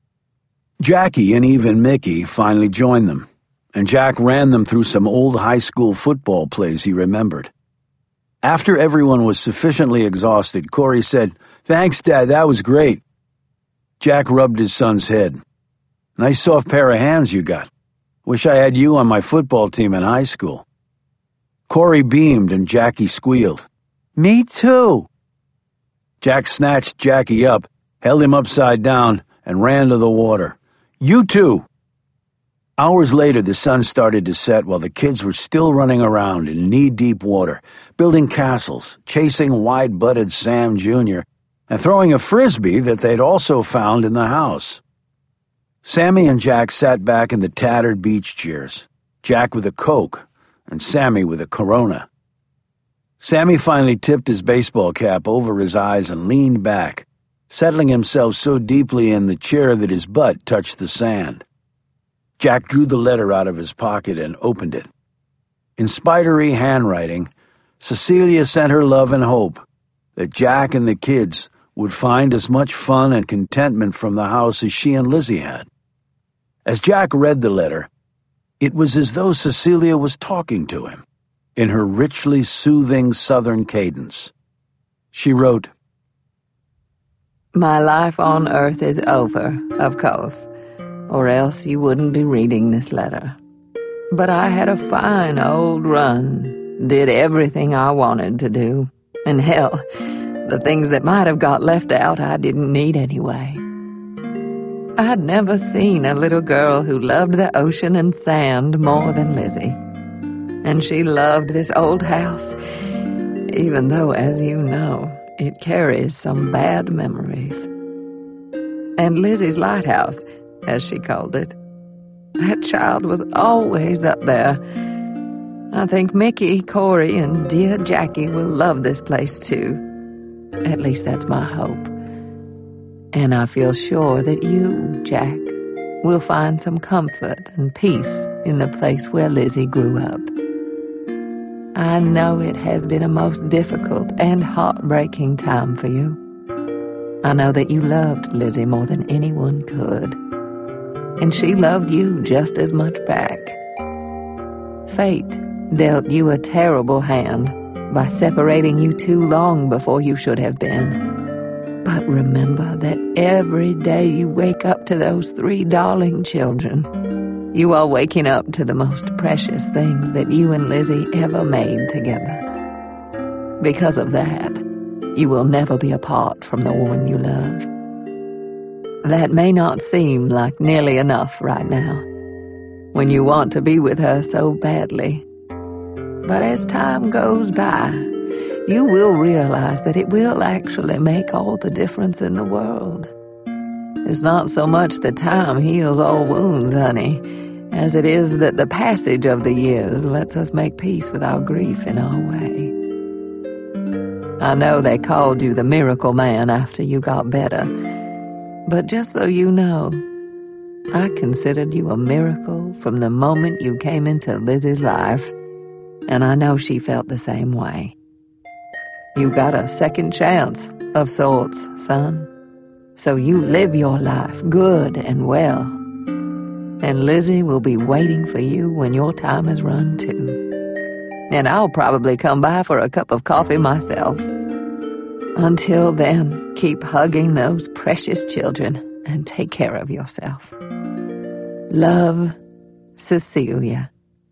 S2: Jackie and even Mickey finally joined them, and Jack ran them through some old high school football plays he remembered. After everyone was sufficiently exhausted, Corey said, "Thanks, Dad, that was great." Jack rubbed his son's head. "Nice soft pair of hands you got. Wish I had you on my football team in high school." Corey beamed and Jackie squealed, "Me too." Jack snatched Jackie up, held him upside down, and ran to the water. "You too." Hours later, the sun started to set while the kids were still running around in knee-deep water, building castles, chasing wide-butted Sam Junior, and throwing a frisbee that they'd also found in the house. Sammy and Jack sat back in the tattered beach chairs, Jack with a Coke and Sammy with a Corona. Sammy finally tipped his baseball cap over his eyes and leaned back, settling himself so deeply in the chair that his butt touched the sand. Jack drew the letter out of his pocket and opened it. In spidery handwriting, Cecilia sent her love and hope that Jack and the kids would find as much fun and contentment from the house as she and Lizzie had. As Jack read the letter, it was as though Cecilia was talking to him, in her richly soothing Southern cadence. She wrote,
S3: "My life on Earth is over, of course, or else you wouldn't be reading this letter. But I had a fine old run, did everything I wanted to do, and hell, the things that might have got left out I didn't need anyway. I'd never seen a little girl who loved the ocean and sand more than Lizzie. And she loved this old house, even though, as you know, it carries some bad memories. And Lizzie's lighthouse, as she called it. That child was always up there. I think Mickey, Corey, and dear Jackie will love this place too. At least that's my hope. And I feel sure that you, Jack, will find some comfort and peace in the place where Lizzie grew up. I know it has been a most difficult and heartbreaking time for you. I know that you loved Lizzie more than anyone could. And she loved you just as much back. Fate dealt you a terrible hand by separating you too long before you should have been. But remember that every day you wake up to those three darling children, you are waking up to the most precious things that you and Lizzie ever made together. Because of that, you will never be apart from the woman you love. That may not seem like nearly enough right now, when you want to be with her so badly. But as time goes by, you will realize that it will actually make all the difference in the world. It's not so much that time heals all wounds, honey, as it is that the passage of the years lets us make peace with our grief in our way. I know they called you the miracle man after you got better, but just so you know, I considered you a miracle from the moment you came into Lizzie's life, and I know she felt the same way. You got a second chance of sorts, son. So you live your life good and well. And Lizzie will be waiting for you when your time is run too. And I'll probably come by for a cup of coffee myself. Until then, keep hugging those precious children and take care of yourself. Love, Cecilia.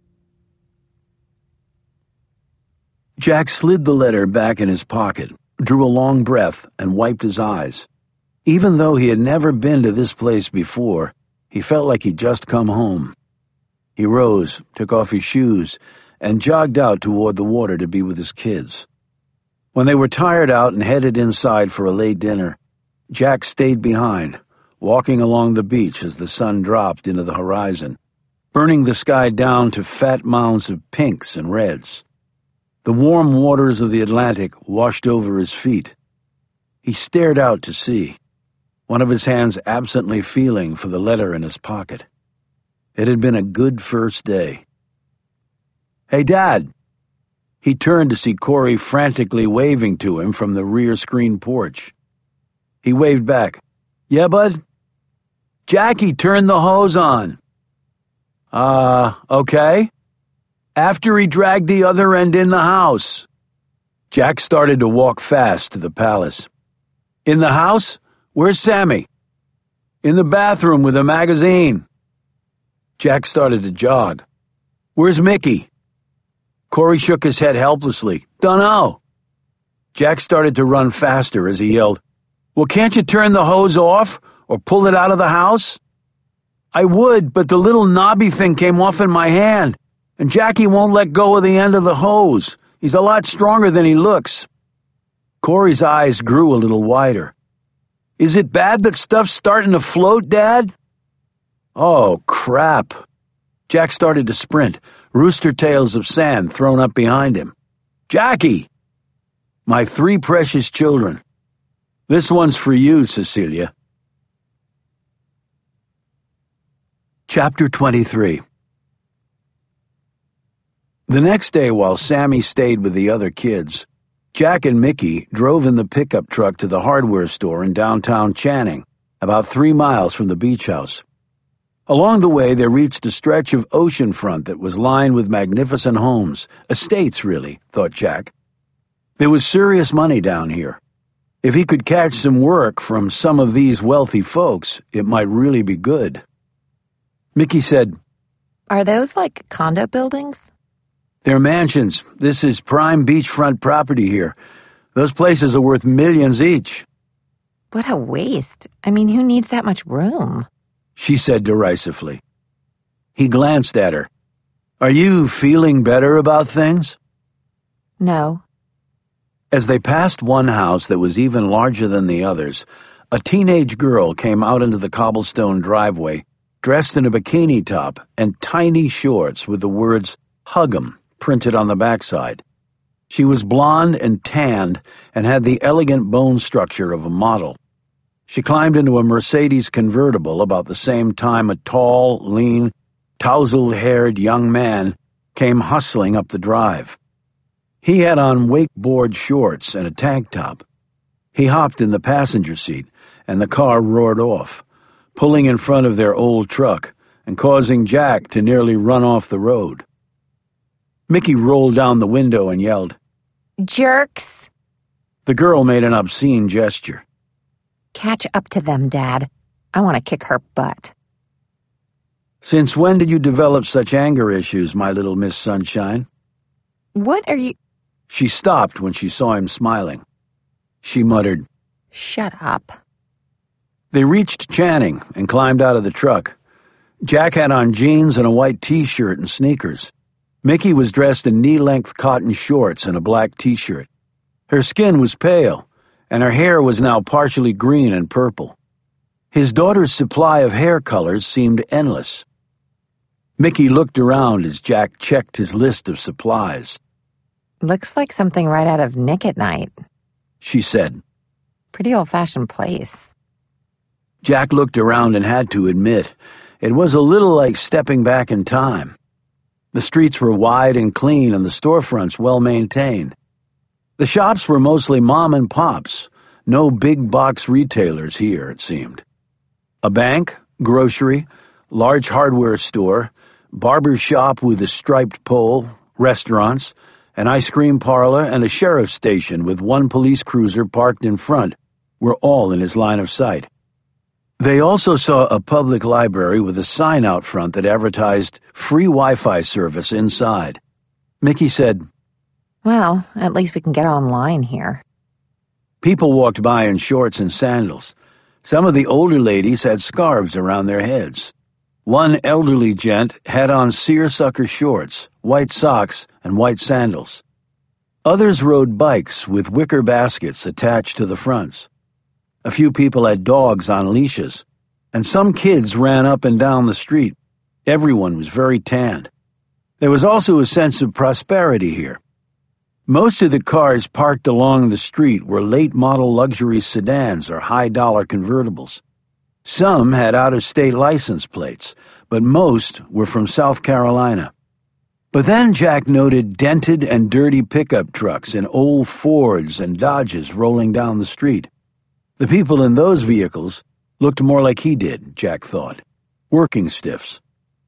S2: Jack slid the letter back in his pocket, drew a long breath, and wiped his eyes. Even though he had never been to this place before, he felt like he'd just come home. He rose, took off his shoes, and jogged out toward the water to be with his kids. When they were tired out and headed inside for a late dinner, Jack stayed behind, walking along the beach as the sun dropped into the horizon, burning the sky down to fat mounds of pinks and reds. The warm waters of the Atlantic washed over his feet. He stared out to sea, one of his hands absently feeling for the letter in his pocket. It had been a good first day. "Hey, Dad!" He turned to see Corey frantically waving to him from the rear screen porch. He waved back. "Yeah, bud?" "Jackie turned the hose on." Uh, okay. After he dragged the other end in the house. Jack started to walk fast to the palace. "In the house? Where's Sammy?" "In the bathroom with a magazine." Jack started to jog. "Where's Mickey?" Corey shook his head helplessly. "Dunno." Jack started to run faster as he yelled, "Well, can't you turn the hose off or pull it out of the house?" "I would, but the little knobby thing came off in my hand, and Jackie won't let go of the end of the hose. He's a lot stronger than he looks." Corey's eyes grew a little wider. "Is it bad that stuff's starting to float, Dad?" "Oh, crap." Jack started to sprint, rooster tails of sand thrown up behind him. "Jackie!" "My three precious children. This one's for you, Cecilia." Chapter twenty-three. The next day, while Sammy stayed with the other kids, Jack and Mickey drove in the pickup truck to the hardware store in downtown Channing, about three miles from the beach house. Along the way, they reached a stretch of oceanfront that was lined with magnificent homes, estates really, thought Jack. There was serious money down here. If he could catch some work from some of these wealthy folks, it might really be good. Mickey said,
S1: "Are those like condo buildings?"
S2: "They're mansions. This is prime beachfront property here. Those places are worth millions each."
S1: What a waste. I mean, who needs that much room?
S2: She said derisively. He glanced at her. "Are you feeling better about things?"
S1: No.
S2: As they passed one house that was even larger than the others, a teenage girl came out into the cobblestone driveway, dressed in a bikini top and tiny shorts with the words "Hug 'em" printed on the backside. She was blonde and tanned and had the elegant bone structure of a model. She climbed into a Mercedes convertible about the same time a tall, lean, tousled-haired young man came hustling up the drive. He had on wakeboard shorts and a tank top. He hopped in the passenger seat, and the car roared off, pulling in front of their old truck and causing Jack to nearly run off the road. Mickey rolled down the window and yelled,
S1: "Jerks!"
S2: The girl made an obscene gesture.
S1: Catch up to them, Dad. I want to kick her butt.
S2: "Since when did you develop such anger issues, my little Miss Sunshine?"
S1: What are you...
S2: She stopped when she saw him smiling. She muttered,
S1: Shut up.
S2: They reached Channing and climbed out of the truck. Jack had on jeans and a white T-shirt and sneakers. Mickey was dressed in knee-length cotton shorts and a black T-shirt. Her skin was pale, and her hair was now partially green and purple. His daughter's supply of hair colors seemed endless. Mickey looked around as Jack checked his list of supplies.
S1: Looks like something right out of Nick at Night,
S2: she said.
S1: Pretty old-fashioned place.
S2: Jack looked around and had to admit, it was a little like stepping back in time. The streets were wide and clean and the storefronts well-maintained. The shops were mostly mom and pops, no big-box retailers here, it seemed. A bank, grocery, large hardware store, barber shop with a striped pole, restaurants, an ice cream parlor, and a sheriff's station with one police cruiser parked in front were all in his line of sight. They also saw a public library with a sign out front that advertised free Wi-Fi service inside. Mickey said,
S1: "Well, at least we can get online here."
S2: People walked by in shorts and sandals. Some of the older ladies had scarves around their heads. One elderly gent had on seersucker shorts, white socks, and white sandals. Others rode bikes with wicker baskets attached to the fronts. A few people had dogs on leashes, and some kids ran up and down the street. Everyone was very tanned. There was also a sense of prosperity here. Most of the cars parked along the street were late-model luxury sedans or high-dollar convertibles. Some had out-of-state license plates, but most were from South Carolina. But then Jack noted dented and dirty pickup trucks and old Fords and Dodges rolling down the street. The people in those vehicles looked more like he did, Jack thought. Working stiffs.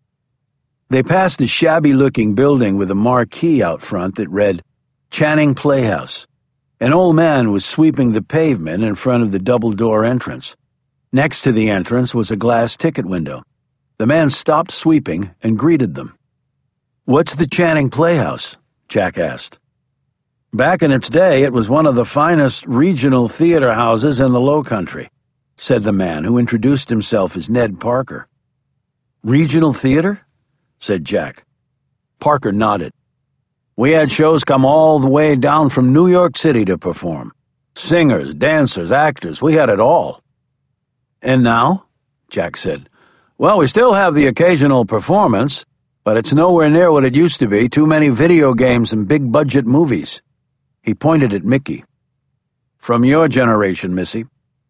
S2: They passed a shabby-looking building with a marquee out front that read, Channing Playhouse. An old man was sweeping the pavement in front of the double-door entrance. Next to the entrance was a glass ticket window. The man stopped sweeping and greeted them. "What's the Channing Playhouse?" Jack asked. "Back in its day, it was one of the finest regional theater houses in the Low Country," said the man, who introduced himself as Ned Parker. "Regional theater?" said Jack. Parker nodded. "We had shows come all the way down from New York City to perform. Singers, dancers, actors, we had it all." "And now?" Jack said. "Well, we still have the occasional performance, but it's nowhere near what it used to be, too many video games and big-budget movies." He pointed at Mickey. "From your generation, Missy."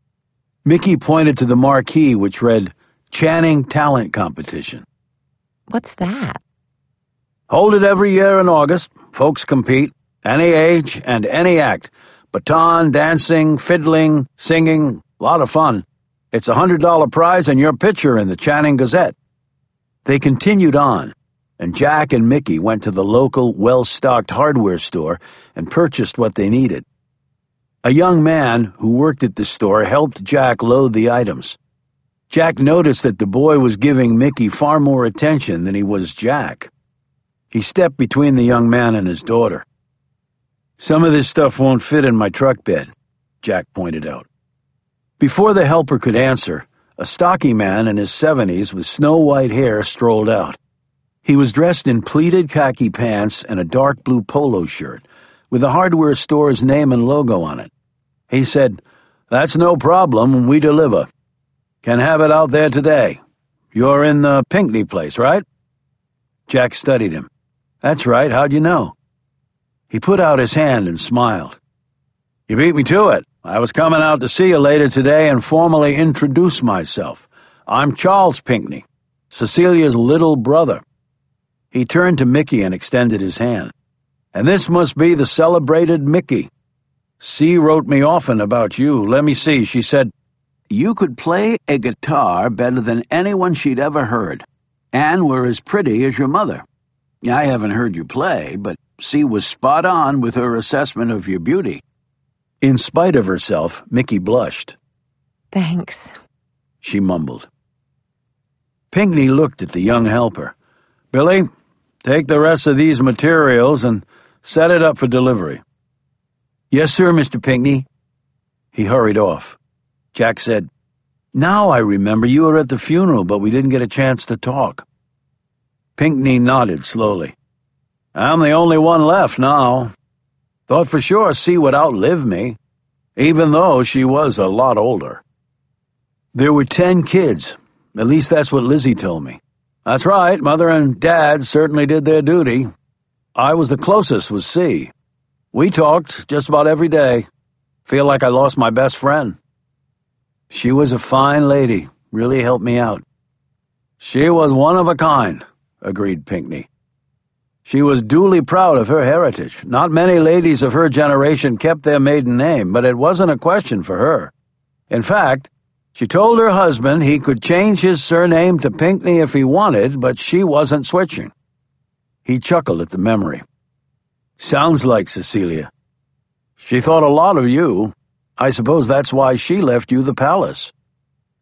S2: Mickey pointed to the marquee which read, Channing Talent Competition.
S1: "What's that?"
S2: "Hold it every year in August. Folks compete, any age and any act. Baton, dancing, fiddling, singing, a lot of fun. It's a one hundred dollar prize and your picture in the Channing Gazette." They continued on, and Jack and Mickey went to the local, well-stocked hardware store and purchased what they needed. A young man who worked at the store helped Jack load the items. Jack noticed that the boy was giving Mickey far more attention than he was Jack. He stepped between the young man and his daughter. "Some of this stuff won't fit in my truck bed," Jack pointed out. Before the helper could answer, a stocky man in his seventies with snow-white hair strolled out. He was dressed in pleated khaki pants and a dark blue polo shirt, with the hardware store's name and logo on it. He said, "That's no problem, we deliver. Can have it out there today. You're in the Pinckney place, right?" Jack studied him. "That's right, how'd you know?" He put out his hand and smiled. "You beat me to it. I was coming out to see you later today and formally introduce myself. I'm Charles Pinckney, Cecilia's little brother." He turned to Mickey and extended his hand. "And this must be the celebrated Mickey. C wrote me often about you. Let me see, she said, you could play a guitar better than anyone she'd ever heard, and were as pretty as your mother. I haven't heard you play, but C was spot on with her assessment of your beauty." In spite of herself, Mickey blushed.
S1: "Thanks,"
S2: she mumbled. Pinckney looked at the young helper. "Billy, take the rest of these materials and set it up for delivery." "Yes, sir, Mister Pinckney." He hurried off. Jack said, "Now I remember you were at the funeral, but we didn't get a chance to talk." Pinckney nodded slowly. "I'm the only one left now. Thought for sure C would outlive me, even though she was a lot older." "There were ten kids. At least that's what Lizzie told me." "That's right. Mother and Dad certainly did their duty. I was the closest with C. We talked just about every day. Feel like I lost my best friend." "She was a fine lady. Really helped me out." "She was one of a kind," agreed Pinckney. "She was duly proud of her heritage. Not many ladies of her generation kept their maiden name, but it wasn't a question for her. In fact, she told her husband he could change his surname to Pinckney if he wanted, but she wasn't switching." He chuckled at the memory. "Sounds like Cecilia. She thought a lot of you. I suppose that's why she left you the palace.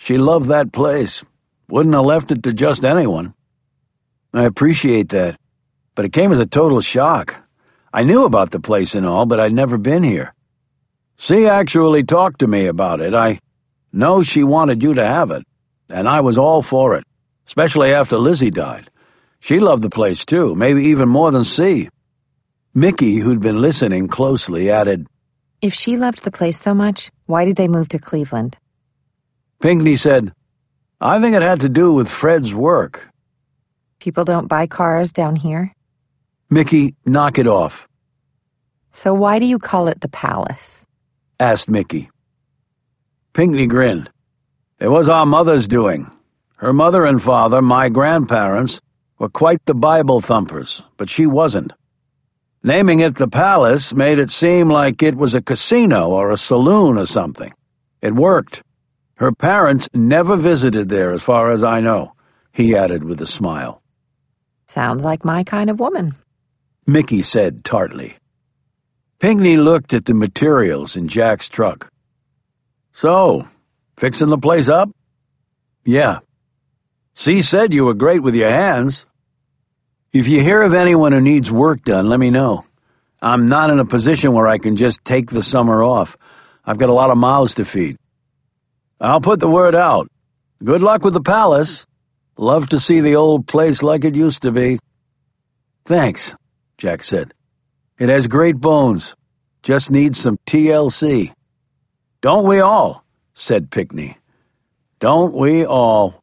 S2: She loved that place. Wouldn't have left it to just anyone. I appreciate that, but it came as a total shock. I knew about the place and all, but I'd never been here. C actually talked to me about it. I know she wanted you to have it, and I was all for it, especially after Lizzie died. She loved the place too, maybe even more than C. Mickey, who'd been listening closely, added,
S1: If she loved the place so much, why did they move to Cleveland?
S2: Pinckney said, I think it had to do with Fred's work.
S1: People don't buy cars down here?
S2: Mickey, knock it off,
S1: So why do you call it the Palace?
S2: asked Mickey. Pinckney grinned. It was our mother's doing. Her mother and father, my grandparents, were quite the Bible thumpers, but she wasn't. Naming it the Palace made it seem like it was a casino or a saloon or something. It worked. Her parents never visited there as far as I know, he added with a smile.
S1: Sounds like my kind of woman.
S2: Mickey said tartly. Pinckney looked at the materials in Jack's truck. So, fixing the place up? Yeah. C said you were great with your hands. If you hear of anyone who needs work done, let me know. I'm not in a position where I can just take the summer off. I've got a lot of mouths to feed. I'll put the word out. Good luck with the Palace. Love to see the old place like it used to be. Thanks, Jack said. It has great bones. Just needs some T L C. Don't we all? Said Pinckney. Don't we all?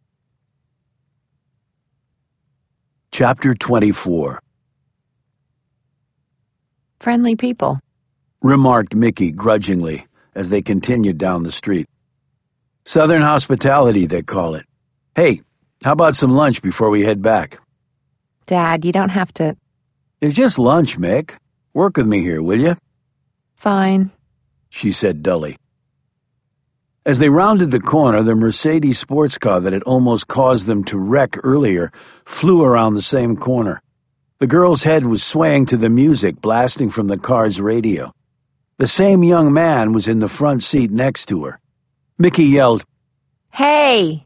S2: Chapter twenty-four.
S1: Friendly people,
S2: remarked Mickey grudgingly as they continued down the street. Southern hospitality, they call it. Hey, how about some lunch before we head back?
S1: Dad, you don't have to...
S2: It's just lunch, Mick. Work with me here, will you?
S1: Fine,
S2: she said dully. As they rounded the corner, the Mercedes sports car that had almost caused them to wreck earlier flew around the same corner. The girl's head was swaying to the music blasting from the car's radio. The same young man was in the front seat next to her. Mickey yelled,
S1: Hey!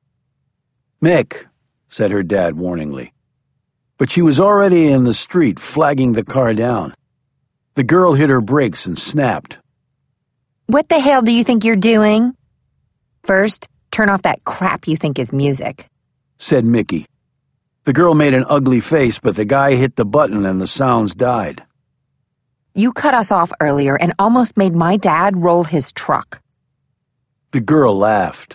S2: Mick, said her dad warningly. But she was already in the street, flagging the car down. The girl hit her brakes and snapped.
S1: What the hell do you think you're doing? First, turn off that crap you think is music,
S2: said Mickey. The girl made an ugly face, but the guy hit the button and the sounds died.
S1: You cut us off earlier and almost made my dad roll his truck.
S2: The girl laughed.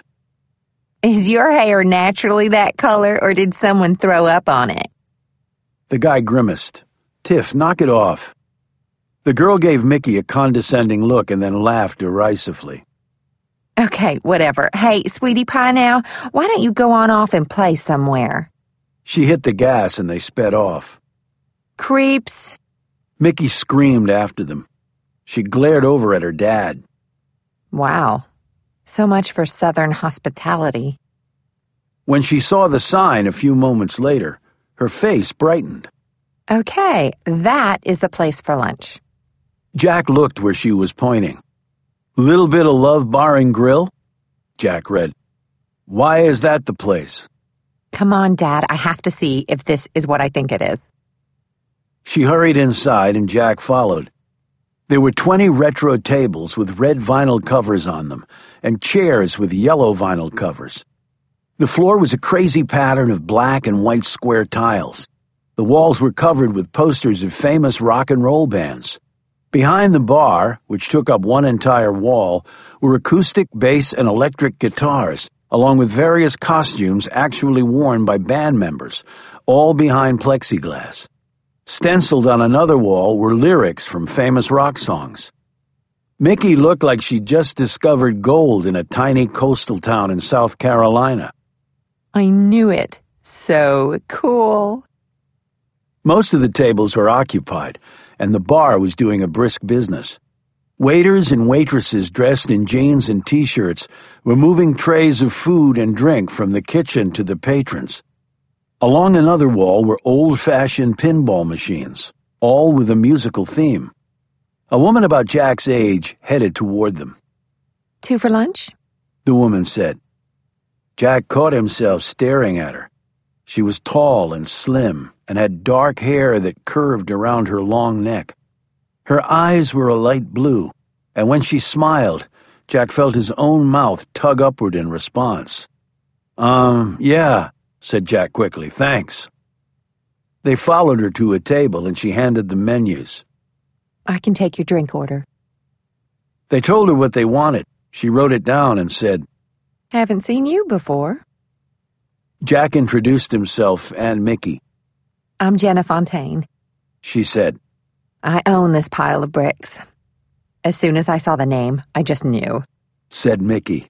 S1: Is your hair naturally that color, or did someone throw up on it?
S2: The guy grimaced. Tiff, knock it off. The girl gave Mickey a condescending look and then laughed derisively.
S1: Okay, whatever. Hey, sweetie pie now, why don't you go on off and play somewhere?
S2: She hit the gas and they sped off.
S1: Creeps.
S2: Mickey screamed after them. She glared over at her dad.
S1: Wow. So much for Southern hospitality.
S2: When she saw the sign a few moments later, her face brightened.
S1: Okay, that is the place for lunch.
S2: Jack looked where she was pointing. Little Bit of Love Bar and Grill? Jack read. Why is that the place?
S1: Come on, Dad, I have to see if this is what I think it is.
S2: She hurried inside and Jack followed. There were twenty retro tables with red vinyl covers on them and chairs with yellow vinyl covers. The floor was a crazy pattern of black and white square tiles. The walls were covered with posters of famous rock and roll bands. Behind the bar, which took up one entire wall, were acoustic, bass, and electric guitars, along with various costumes actually worn by band members, all behind plexiglass. Stenciled on another wall were lyrics from famous rock songs. Mickey looked like she'd just discovered gold in a tiny coastal town in South Carolina.
S1: I knew it. So cool.
S2: Most of the tables were occupied, and the bar was doing a brisk business. Waiters and waitresses dressed in jeans and T-shirts were moving trays of food and drink from the kitchen to the patrons. Along another wall were old-fashioned pinball machines, all with a musical theme. A woman about Jack's age headed toward them.
S1: Two for lunch?
S2: The woman said. Jack caught himself staring at her. She was tall and slim and had dark hair that curved around her long neck. Her eyes were a light blue, and when she smiled, Jack felt his own mouth tug upward in response. Um, yeah, said Jack quickly, thanks. They followed her to a table and she handed them menus.
S1: I can take your drink order.
S2: They told her what they wanted. She wrote it down and said,
S1: Haven't seen you before.
S2: Jack introduced himself and Mickey.
S1: I'm Jenna Fontaine,
S2: she said.
S1: I own this pile of bricks. As soon as I saw the name, I just knew,
S2: said Mickey.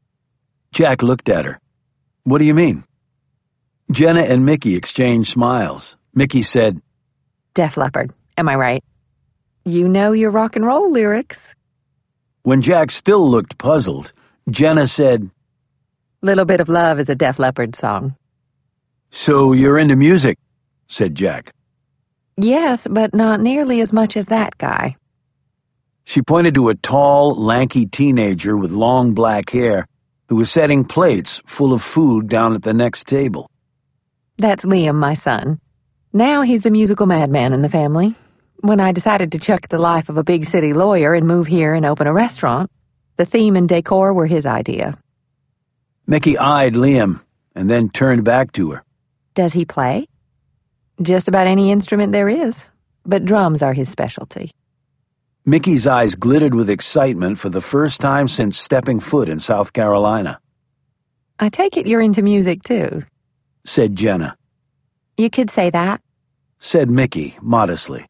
S2: Jack looked at her. What do you mean? Jenna and Mickey exchanged smiles. Mickey said,
S1: Def Leppard, am I right? You know your rock and roll lyrics.
S2: When Jack still looked puzzled, Jenna said,
S1: Little Bit of Love is a Def Leppard song.
S2: So you're into music, said Jack.
S1: Yes, but not nearly as much as that guy.
S2: She pointed to a tall, lanky teenager with long black hair who was setting plates full of food down at the next table.
S1: That's Liam, my son. Now he's the musical madman in the family. When I decided to chuck the life of a big city lawyer and move here and open a restaurant, the theme and decor were his idea.
S2: Mickey eyed Liam and then turned back to her.
S1: Does he play? Just about any instrument there is, but drums are his specialty.
S2: Mickey's eyes glittered with excitement for the first time since stepping foot in South Carolina.
S1: I take it you're into music, too,
S2: said Jenna.
S1: You could say that,
S2: said Mickey modestly.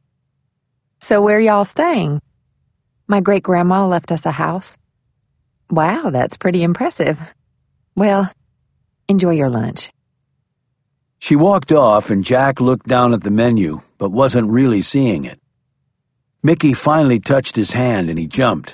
S1: So where y'all staying? My great-grandma left us a house. Wow, that's pretty impressive. Well, enjoy your lunch.
S2: She walked off and Jack looked down at the menu, but wasn't really seeing it. Mickey finally touched his hand and he jumped.